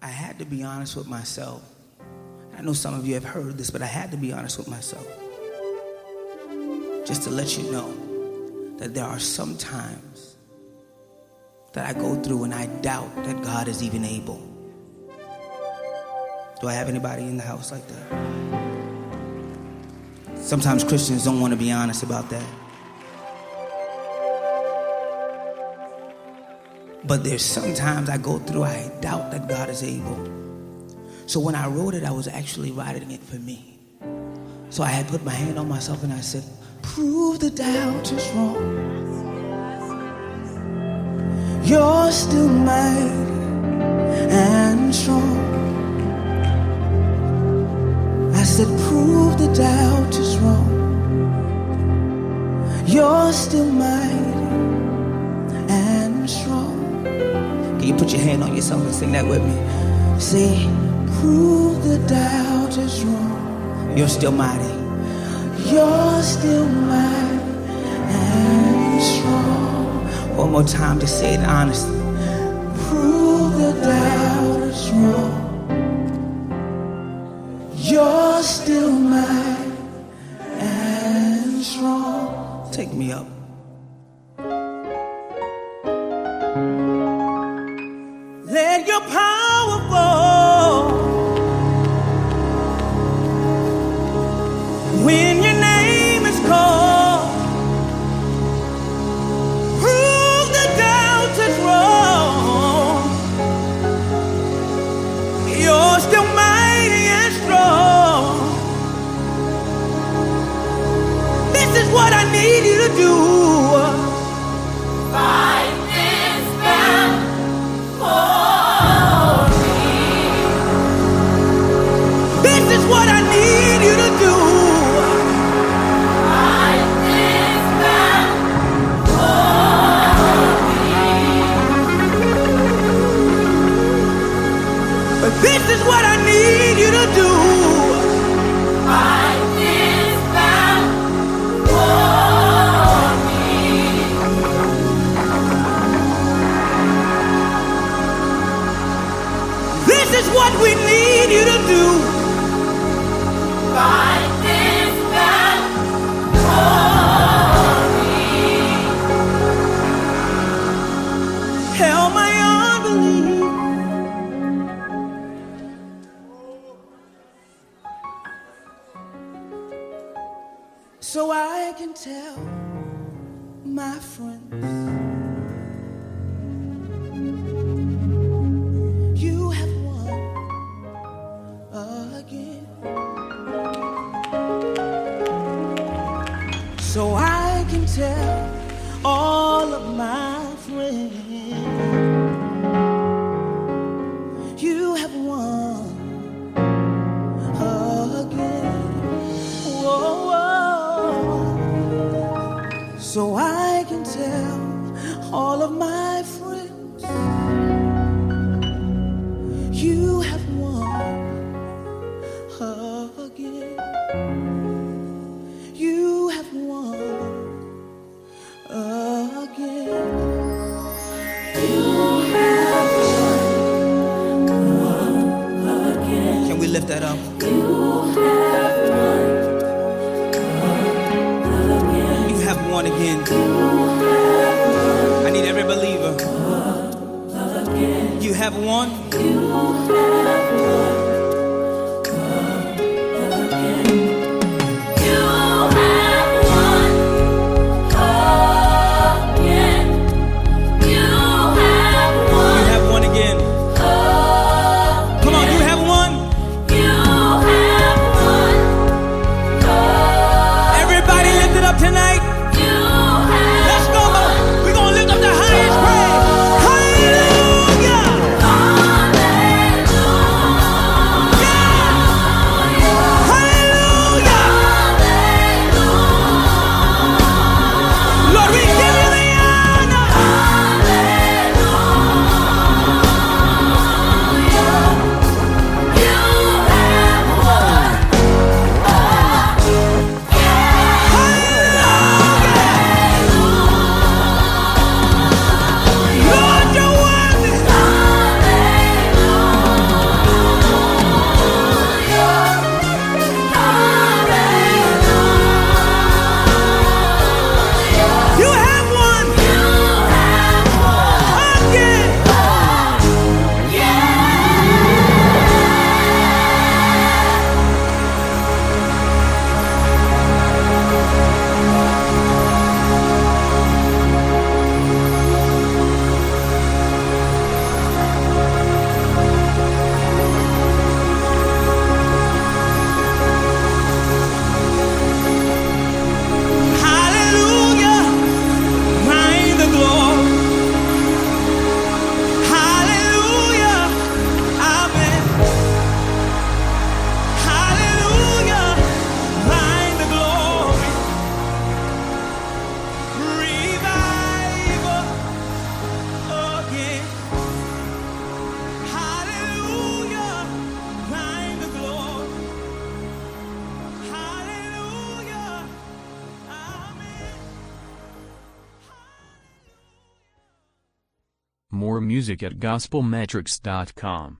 I had to be honest with myself. I know some of you have heard this, but I had to be honest with myself. Just to let you know that there are some times that I go through and I doubt that God is even able. Do I have anybody in the house like that? Sometimes Christians don't want to be honest about that. But there's sometimes I go through, I doubt that God is able. So when I wrote it, I was actually writing it for me. So I had put my hand on myself and I said, prove the doubt is wrong. You're still mighty and strong. I said, prove the doubt is wrong. You're still mighty and strong. Can you put your hand on yourself and sing that with me? Say, prove the doubt is wrong. You're still mighty. You're still mighty and strong. One more time, just say it honestly. Prove the doubt is wrong. You're still mighty and strong. Take me up. Let your power fall. When your name is called, prove the doubt is wrong. You're still mighty and strong. This is what I need you to do. Fight this battle for me. This is what I need you to do. This is what I need you to do. Fight this battle for me. This is what we need you to do. Fight this battle for me. Help my unbelief. So I can tell my friends, you have won again. So I can tell all of my friends, you have won again. Whoa, whoa. So I can tell all of my friends, you have won again. You have won again. You have won again. Can we lift that up? You have won again. I need every believer. You have won. You have won. Tonight, let's go. We're gonna lift up the highest praise. Hallelujah. Hallelujah. More music at gospelmetrics.com.